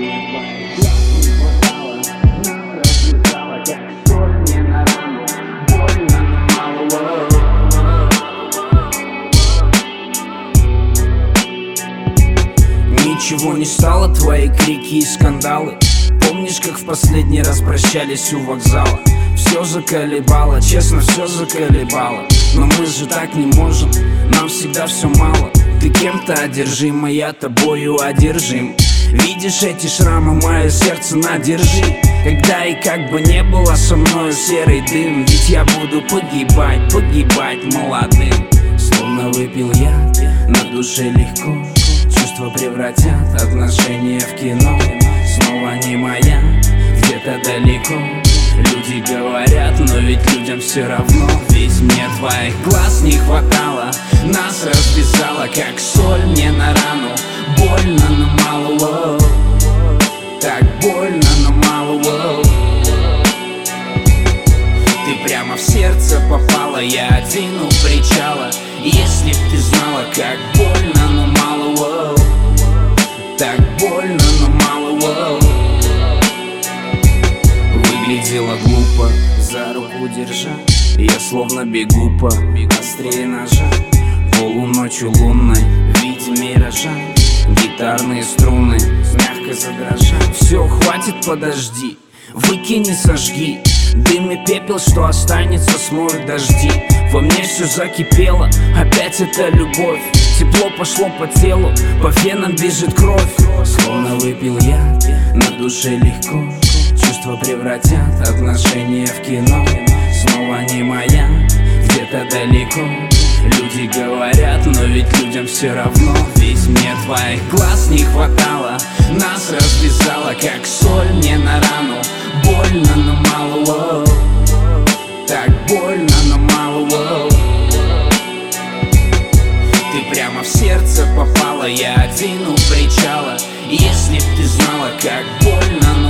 Ничего не стало, твои крики и скандалы. Помнишь, как в последний раз прощались у вокзала? Все заколебало, честно, все заколебало. Но мы же так не можем, нам всегда все мало. Ты кем-то одержима, я тобою одержим. Видишь эти шрамы, мое сердце надержи. Когда и как бы не было со мною серый дым. Ведь я буду погибать, погибать молодым. Словно выпил я, на душе легко. Чувства превратят отношения в кино. Снова не моя, где-то далеко. Люди говорят, но ведь людям все равно. Ведь мне твоих глаз не хватало. Нас развязало, как соль мне на рану. Больно, но мало, воу. Так больно, но мало, воу. Ты прямо в сердце попала, я один у причала. Если б ты знала, как больно, но мало, воу. Так больно, но мало, воу. Выглядела глупо, за руку держа. Я словно бегу по острее ножа. Полуночью лунной в виде миража. Гитарные струны мягко задрожат. Все, хватит, подожди, выкини, сожги. Дым и пепел, что останется, смоют дожди. Во мне все закипело, опять это любовь. Тепло пошло по телу, по венам бежит кровь. Словно выпил я, на душе легко. Чувства превратят отношения в кино. Снова не моя, где-то далеко. Люди говорят, но ведь людям все равно. Ведь мне твоих глаз не хватало. Нас развязало, как соль мне на рану. Больно, но мало, воу. Так больно, но мало, воу. Ты прямо в сердце попала, я один у причала. Если б ты знала, как больно,